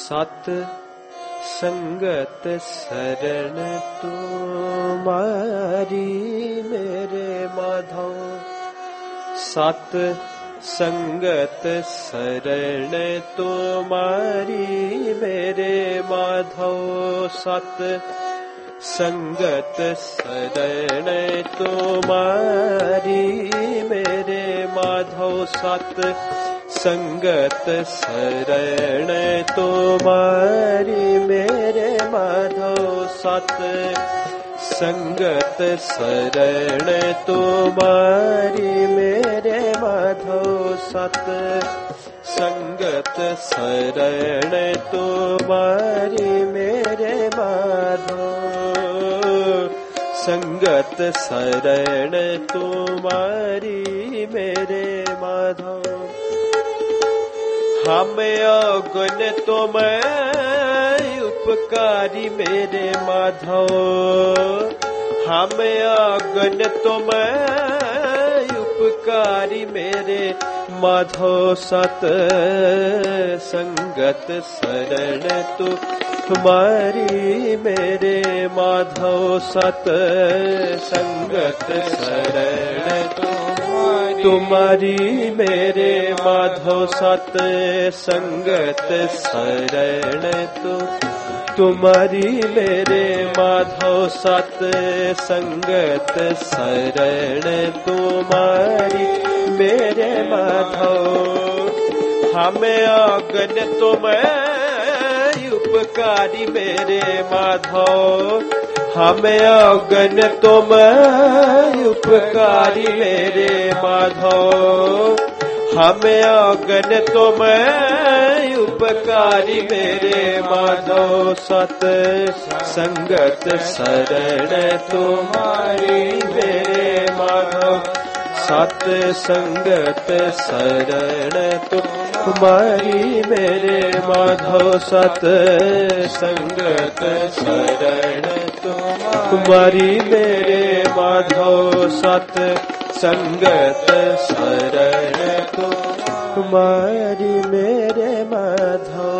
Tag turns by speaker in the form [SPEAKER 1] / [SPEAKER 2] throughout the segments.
[SPEAKER 1] सत संगत शरण तुम्हारी मेरे माधव। सत संगत शरण तुम्हारी मेरे माधव। सत संगत शरण तुम्हारी मेरे माधव। सत संगत शरण तुम्हारी मेरे माधव। सत संगत शरण तुम्हारी मेरे माधव। सत संगत शरण तुम्हारी मेरे माधव। संगत शरण तुम्हारी मेरे माधव। हम अगुण तुम उपकारी मेरे माधव। हम अगुण तुम उपकारी मेरे माधव। सत संगत शरण तुम्हारी मेरे माधव। सत संगत शरण तुम्हारी मेरे माधव। सत संगत शरण तुम्हारी मेरे माधव। सत संगत शरण तुम्हारी मेरे माधव। हमें अगन तुम उपकारी मेरे माधव। हमें अगन तुम उपकारी मेरे माधव। हमें अगन तुम उपकारी मेरे माधव। सत संगत शरण तुम्हारी मेरे माधव। सत संगत शरण तुम्हारी मेरे माधव। सत संगत शरण तुम्हारी मेरे माधव। सत संगत शरण तुम्हारी मेरे माधव।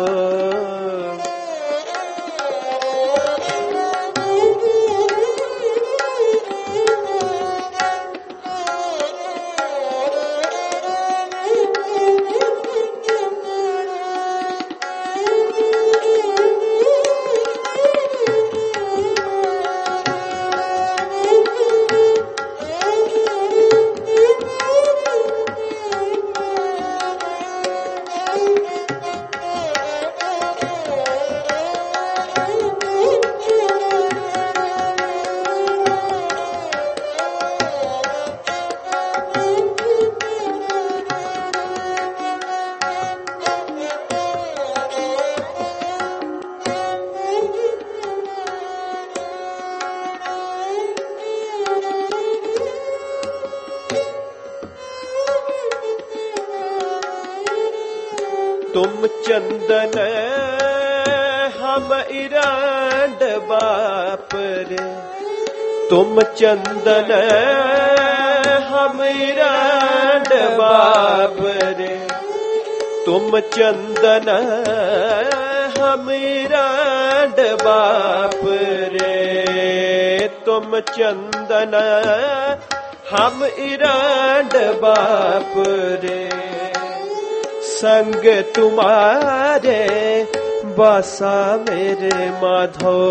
[SPEAKER 1] तुम चंदन हम इरांड बाप रे। तुम चंदन हम इरांड बाप रे। तुम चंदन हम इरांड बाप रे। तुम चंदन हम इरांड बाप रे। संग तुम्हारे बसा मेरे माधव।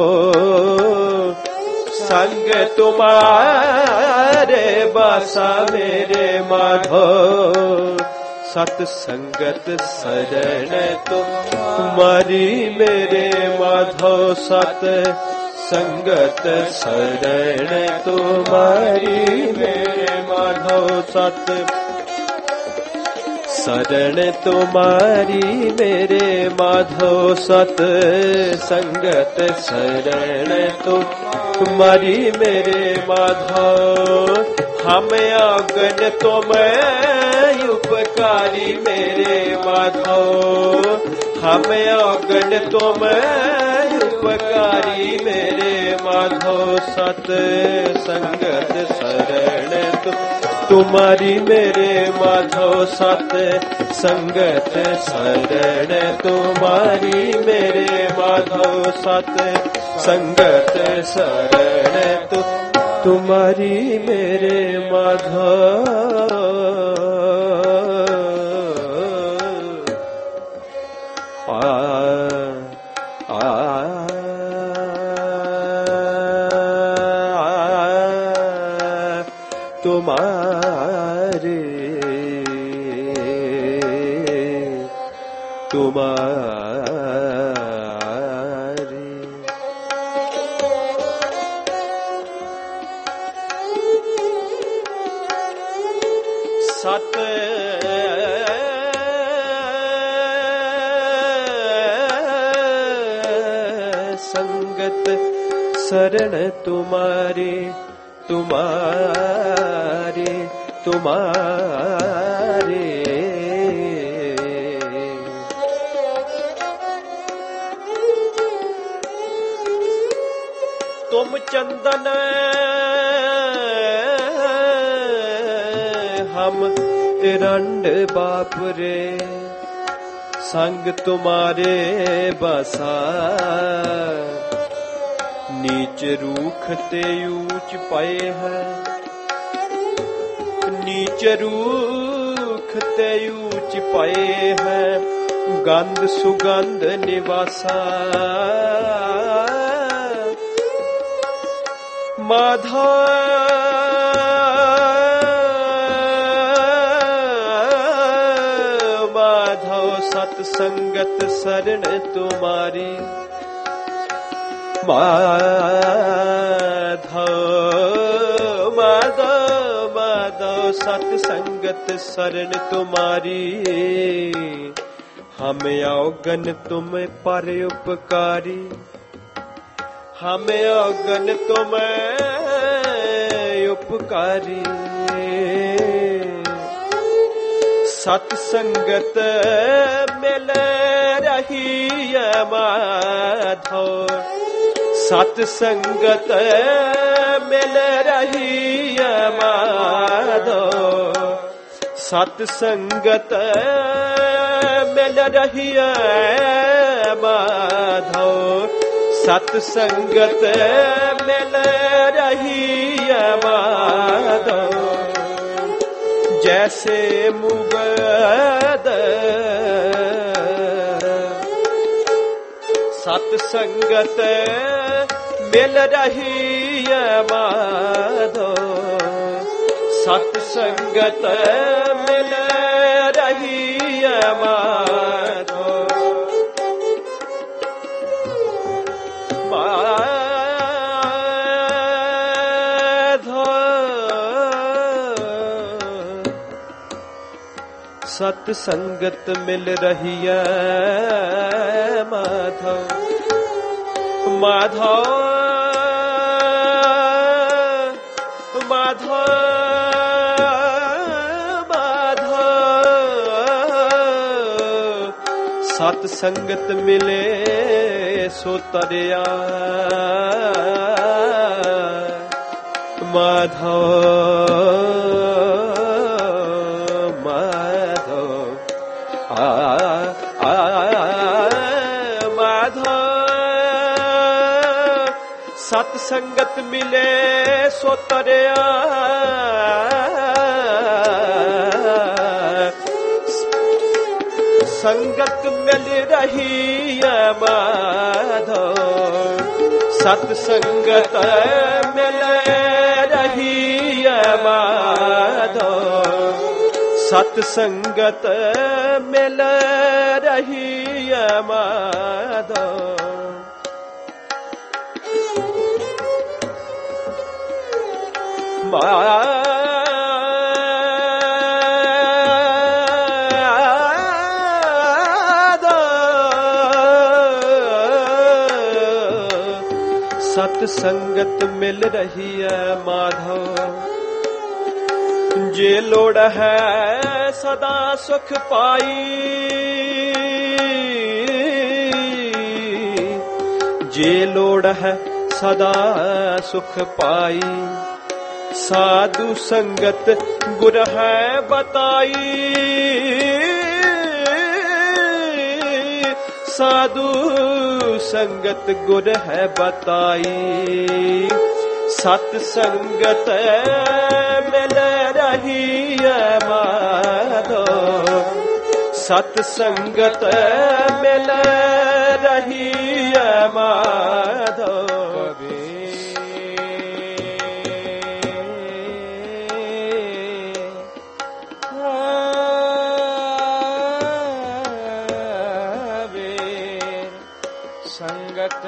[SPEAKER 1] संग तुम्हारे बसा मेरे माधव। सत संगत शरण तुम्हारी मेरे माधव। सत संगत शरण तुम्हारी मेरे माधव। सत शरण तुम्हारी मेरे माधव। सत संगत शरण तुम्हारी मेरे माधव। हमें अगन तुम उपकारी मेरे माधव, हम अगन तुम उपकारी मेरे माधव। सत संगत शरण तुम्हारी मेरे माधव, सत संगत शरण तुम्हारी मेरे माधव, सत संगत शरण तुम्हारी मेरे माधव। तुम्हारे सत संगत शरण तुम्हारी तुम्हारे तुम्हारे। तुम चंदन हम रंड बापरे, संग तुम्हारे बसा। नीच रूख ते ऊंच पाए हैं, नीच रूख ते ऊंच पाए हैं। गंध सुगंध निवासा माधव, माधव सतसंगत शरण तुम्हारी। माधव माधव माधव सतसंगत शरण तुम्हारी। हम अवगन तुम पर उपकारी, हम अवगन तुम उपकारी। सतसंगत मिल रही है माधव, सतसंगत मिल रही है माधव। सतसंगत मिल रही है माधव, सतसंगत मिल रही है माधव। जैसे मुगद सतसंगत मिल रही है माधव, सतसंगत मिल रही है माधव। सतसंगत मिल रही है माधव, माधव माधव माधव। सतसंगत मिले सो तरिया माधव, सतसंगत मिले सो तरिया। संगत मिल रही है माधव, सतसंगत मिल रही है माधव। सतसंगत मिल रही है माधव। सतसंगत मिल रही है माधव, जे लोड़ है सदा सुख पाई, जे लोड़ है सदा सुख पाई, साधु संगत गुर है बताई, साधु संगत गुर है बताई, सत संगत मिल रही है माधो, सत संगत मिल रही है माधो।
[SPEAKER 2] संगत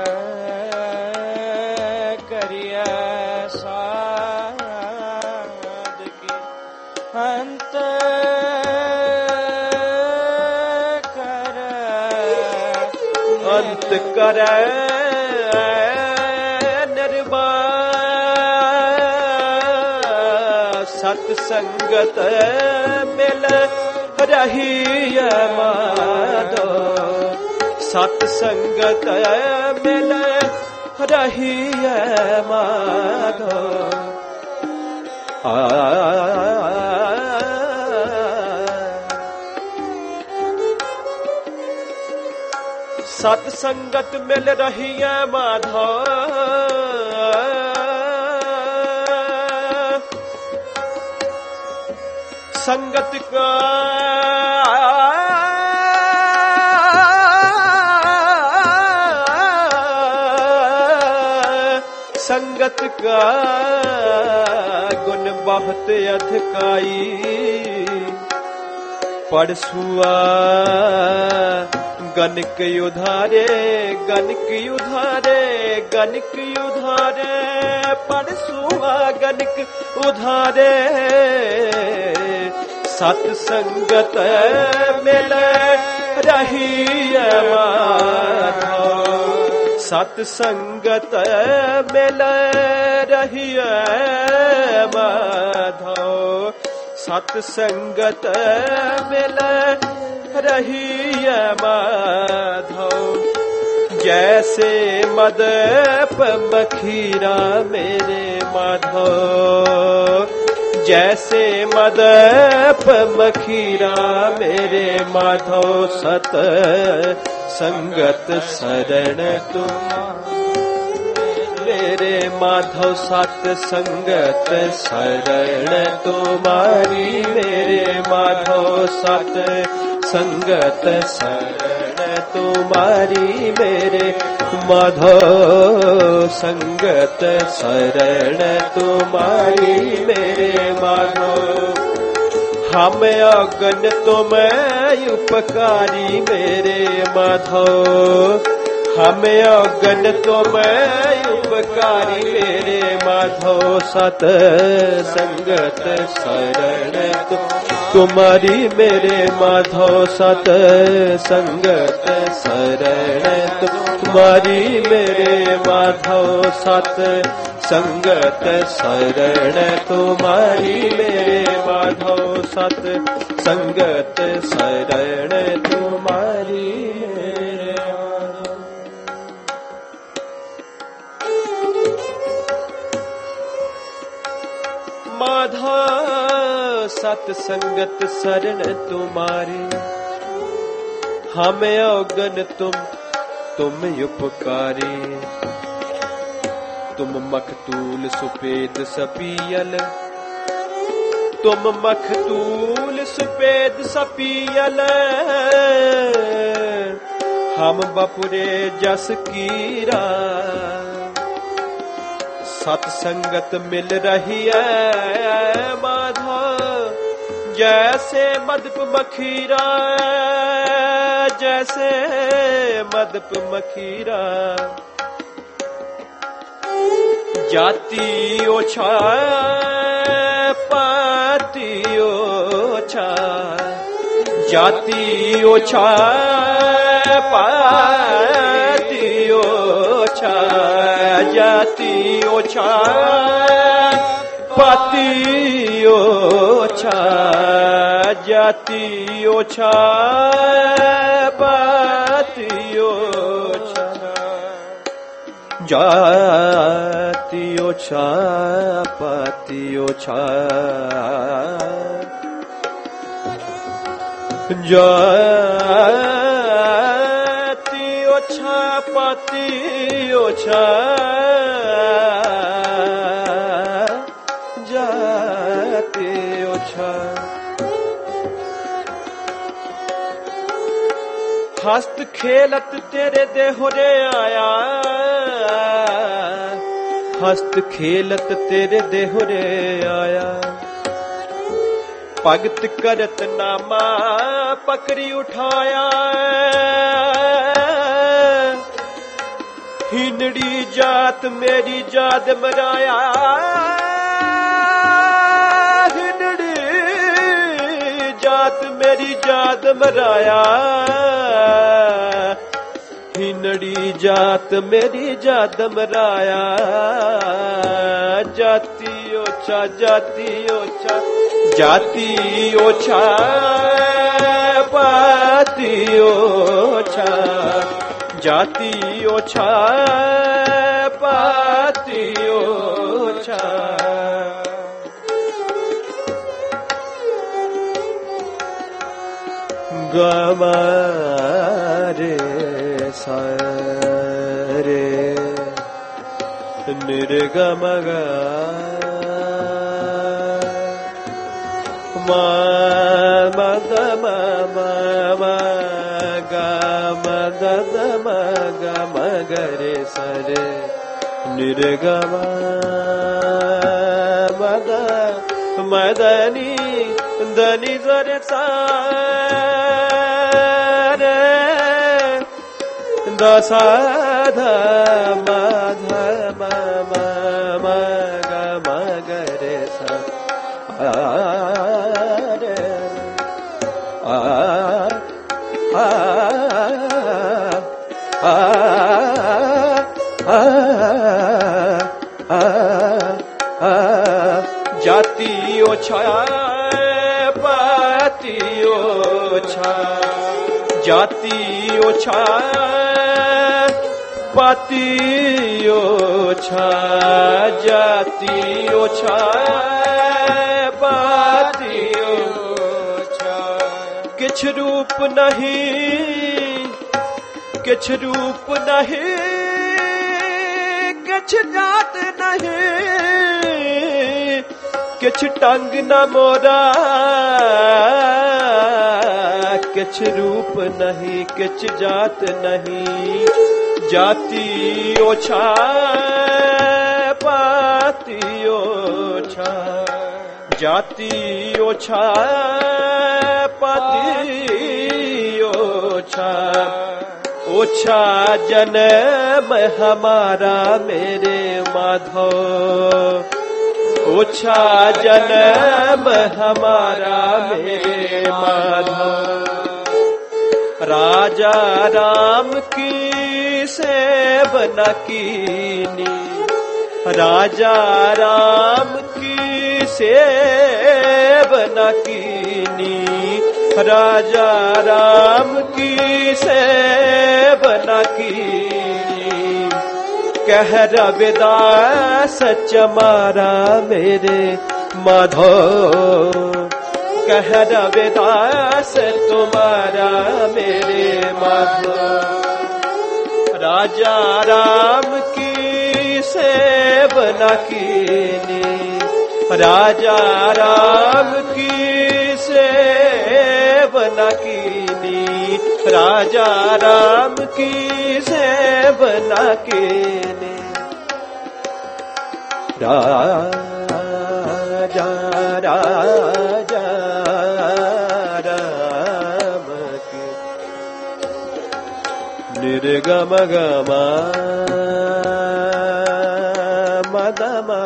[SPEAKER 2] करिया साध की अंत कर,
[SPEAKER 1] अंत कर निर्वाण, सत्संगत मिल रही है माधो, सत्संगत मिल रही है माधो। सत्संगत मिल रही है माधो, संगत का संगत का गुण बहुत अधिकाई, परसुआ गणिक उधारे, गणिक उधारे, गणिक उधारे, परसुआ गणिक उधारे, सत्संगत मिल रही है माधो, सत्संगत मिल रही है माधो, सत्संगत मिल रही है माधो। जैसे मदप मखीरा मेरे माधो, जैसे मदप मखीरा मेरे माधो, सत संगत शरण तुम मेरे माधव, सत संगत शरण तुम्हारी मेरे माधव, सत संगत शरण तुम्हारी मेरे माधव, संगत शरण तुम्हारी मेरे माधव। हम अगन तुम उपकारी मेरे माधव, हम अगन तुम उपकारी मेरे माधव, सत संगत शरण तुम्हारी मेरे माधव, सत संगत शरण तुम्हारी मेरे माधव, सत संगत शरण तुम्हारी मेरे माधव, सत संगत शरण तुम्हारी मेरे माधव। माधव सत संगत शरण तुम्हारी, हमें अवगन तुम उपकारी, तुम मखतूल सुपेद सपियल, तुम मखतूल सुपेद सपियल, हम बपुरे जस कीरा, सत्संगत मिल रही है माधव, जैसे मदप मखीरा, जैसे मदप मखीरा, जाति ओछा पाति ओछा, जाति ओछा पाति ओछा, जाति ओछा पाती ओछा जाति ओछा पाती ओछा जाति ओछा पाती ओछा जाति ओछा पाती ओछा जाति ओछा हस्त खेलत तेरे देहोरे आया हस्त खेलत तेरे देहोरे आया भगत करत नामा पकड़ी उठाया हिनड़ी जात मेरी जात मराया हिनड़ी जात मेरी जात मराया हिनड़ी जात मेरी जात मराया जाति ओछा जाति ओछा जाति ओछा पाति ओछा जाति ओछा पाति ओछा गमारे सारे निर्गमगा मद मगरे सरे निर्गम मद मदनी दनि जरे सारे दसाध मध मगरे सारे जाति ओछा पाति ओछा जाति ओछा पाति ओछा जाति ओछा पाति ओछा किछ रूप नहीं किछ रूप नहीं किछ जात नहीं किछ टंग न मोरा किछ रूप नहीं किछ जात नहीं जाति ओछा पाति ओछा जाति ओछा पाति ओछा ओछा जन्म हमारा मेरे माधव ओछा जन्म हमारा मेरे माधव राजा राम की सेवना कीनी राजा राम की सेवना कीनी राजा राम की सेवना कीनी कह रविदास चमारा मेरे माधो कह रविदास तुम्हारा मेरे माधो राजा राम की सेवना कीनी राजा राम की सेवना कीनी राजा राम की सेवना कीनी राजा राजा राम की निर्गम गमा मद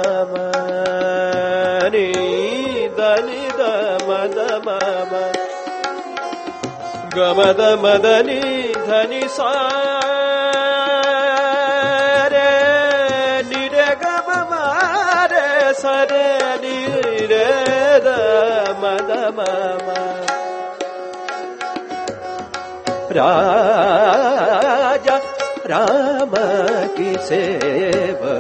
[SPEAKER 1] मनि दनि द मद मम गमद मदनि धनि सा सरे
[SPEAKER 3] द मद मम राजा राम की सेवा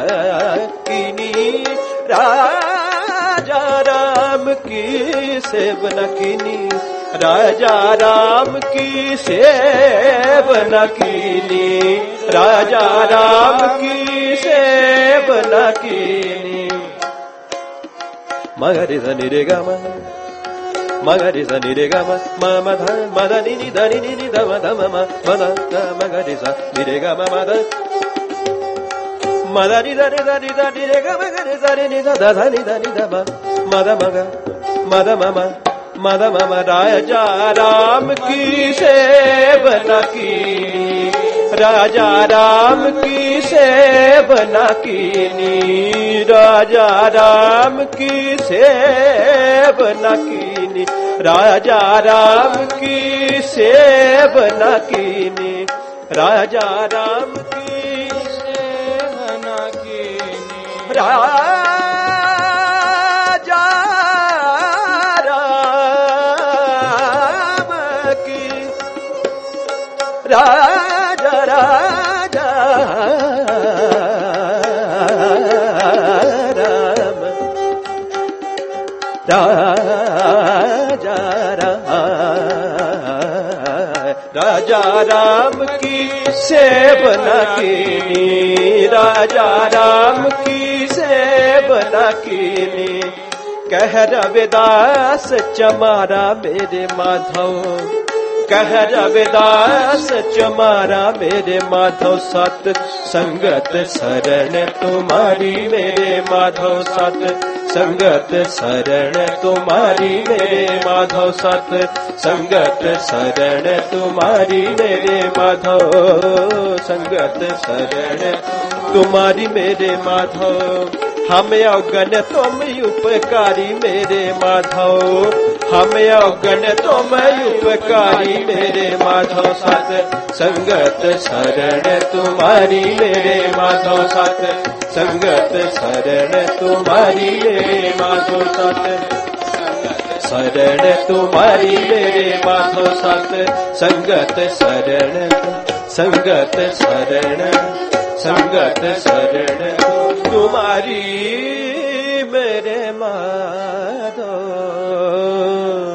[SPEAKER 3] कीनी राजा राम की सेवना कीनी राजा राम की सेवना कीनी राजा राम की सेवना कीनी मगरि धनि रे ग मगरि धनि रे ग म ध मद नि नि धनि नि नि ध म ध म मद मगरि ध नि रे ग म द मद नि ध नि रे ग मगरि ध नि ध ध नि ध नि ध म मद मग मद मम मद मम राजा राम की सेवना की राजा राम की सेवना कीनी राजा राम की सेवना कीनी राजा राम की सेवना कीनी राजा राम की सेवना कीनी राजा राजा राजा राम राजा राजा राम की सेवना कीनी राजा राम की सेवना कीनी कह रविदास चमारा मेरे माधव कह रविदास चमारा मेरे माधव सत संगत शरण तुम्हारी मेरे माधव सत संगत शरण तुम्हारी मेरे माधव सत संगत शरण तुम्हारी मेरे माधव संगत शरण तुम्हारी मेरे माधव हम अवगण तुम उपकारी मेरे माधव हम अवगण तुम उपकारी मेरे माधव सत संगत शरण तुम्हारी मेरे माधव सत संगत शरण तुम्हारी मेरे माधव सत शरण तुम्हारी मेरे माधव सत संगत शरण संगत शरण संगत शरण तुम्हारी मेरे माधव